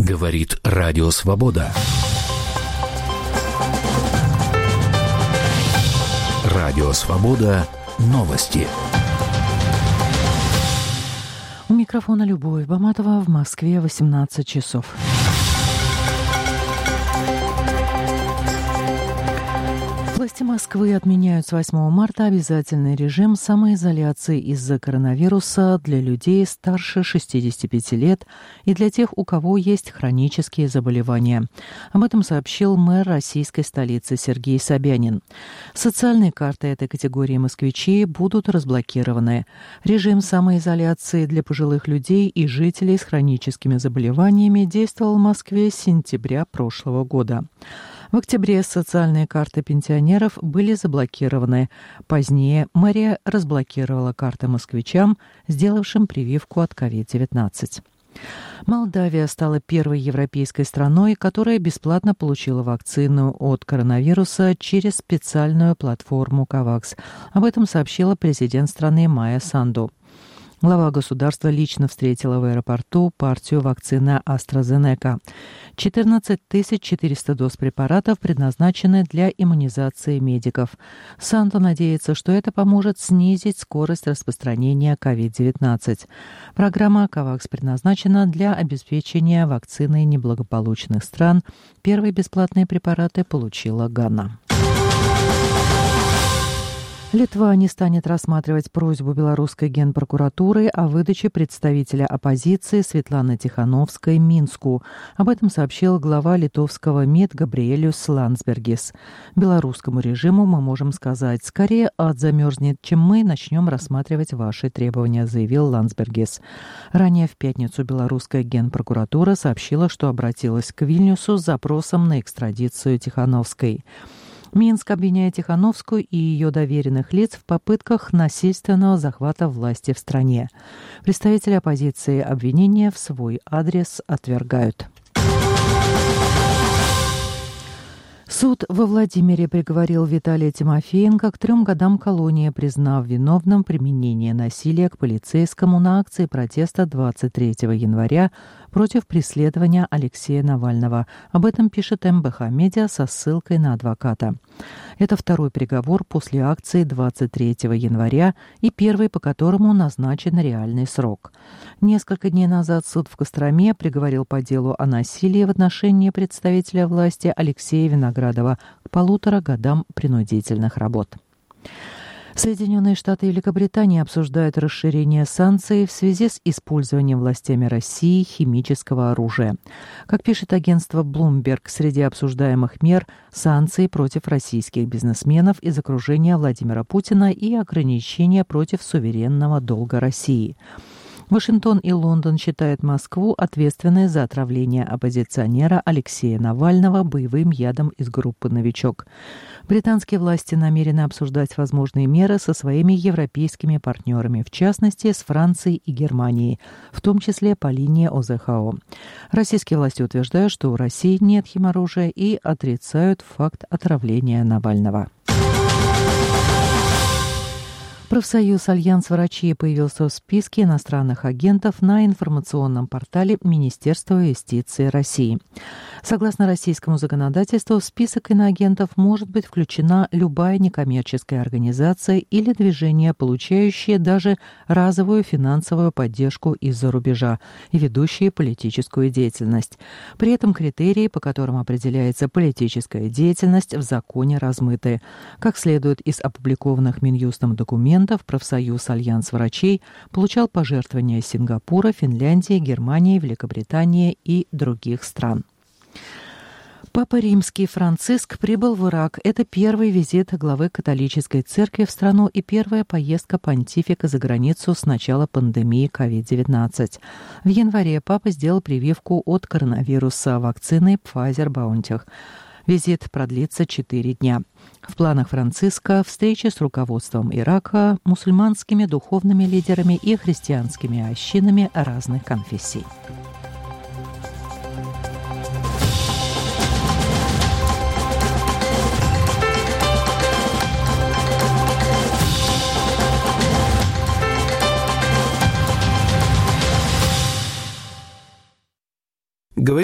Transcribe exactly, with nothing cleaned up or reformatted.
Говорит Радио Свобода. Радио Свобода. Новости. У микрофона Любовь Баматова, в Москве восемнадцать часов. Власти Москвы отменяют с восьмого марта обязательный режим самоизоляции из-за коронавируса для людей старше шестидесяти пяти лет и для тех, у кого есть хронические заболевания. Об этом сообщил мэр российской столицы Сергей Собянин. Социальные карты этой категории москвичей будут разблокированы. Режим самоизоляции для пожилых людей и жителей с хроническими заболеваниями действовал в Москве с сентября прошлого года. В октябре социальные карты пенсионеров были заблокированы. Позднее мэрия разблокировала карты москвичам, сделавшим прививку от ковид девятнадцать. Молдавия стала первой европейской страной, которая бесплатно получила вакцину от коронавируса через специальную платформу COVAX. Об этом сообщила президент страны Майя Санду. Глава государства лично встретила в аэропорту партию вакцины AstraZeneca. четырнадцать тысяч четыреста доз препаратов предназначены для иммунизации медиков. Санто надеется, что это поможет снизить скорость распространения ковид девятнадцать. Программа COVAX предназначена для обеспечения вакциной неблагополучных стран. Первые бесплатные препараты получила Гана. Литва не станет рассматривать просьбу белорусской генпрокуратуры о выдаче представителя оппозиции Светланы Тихановской Минску. Об этом сообщил глава литовского МИД Габриэлиус Ландсбергис. Белорусскому режиму мы можем сказать: скорее ад замерзнет, чем мы начнем рассматривать ваши требования, заявил Ландсбергис. Ранее в пятницу белорусская генпрокуратура сообщила, что обратилась к Вильнюсу с запросом на экстрадицию Тихановской. Минск обвиняет Тихановскую и ее доверенных лиц в попытках насильственного захвата власти в стране. Представители оппозиции обвинения в свой адрес отвергают. Суд во Владимире приговорил Виталия Тимофеенко к трем годам колонии, признав виновным применение насилия к полицейскому на акции протеста двадцать третьего января против преследования Алексея Навального. Об этом пишет эм бэ ха Медиа со ссылкой на адвоката. Это второй приговор после акции двадцать третьего января и первый, по которому назначен реальный срок. Несколько дней назад суд в Костроме приговорил по делу о насилии в отношении представителя власти Алексея Виноградова к полутора годам принудительных работ. Соединенные Штаты и Великобритания обсуждают расширение санкций в связи с использованием властями России химического оружия. Как пишет агентство Bloomberg, среди обсуждаемых мер – санкции против российских бизнесменов из окружения Владимира Путина и ограничения против суверенного долга России. Вашингтон и Лондон считают Москву ответственной за отравление оппозиционера Алексея Навального боевым ядом из группы «Новичок». Британские власти намерены обсуждать возможные меры со своими европейскими партнерами, в частности, с Францией и Германией, в том числе по линии о зэ ха о. Российские власти утверждают, что у России нет химоружия и отрицают факт отравления Навального. Профсоюз «Альянс врачей» появился в списке иностранных агентов на информационном портале Министерства юстиции России. Согласно российскому законодательству, в список иноагентов может быть включена любая некоммерческая организация или движение, получающее даже разовую финансовую поддержку из-за рубежа и ведущие политическую деятельность. При этом критерии, по которым определяется политическая деятельность, в законе размыты. Как следует из опубликованных Минюстом документов, профсоюз «Альянс врачей» получал пожертвования Сингапура, Финляндии, Германии, Великобритании и других стран. Папа Римский Франциск прибыл в Ирак. Это первый визит главы католической церкви в страну и первая поездка понтифика за границу с начала пандемии ковид девятнадцать. В январе папа сделал прививку от коронавируса вакциной Pfizer-BioNTech. Визит продлится четыре дня. В планах Франциска встречи с руководством Ирака, мусульманскими духовными лидерами и христианскими общинами разных конфессий.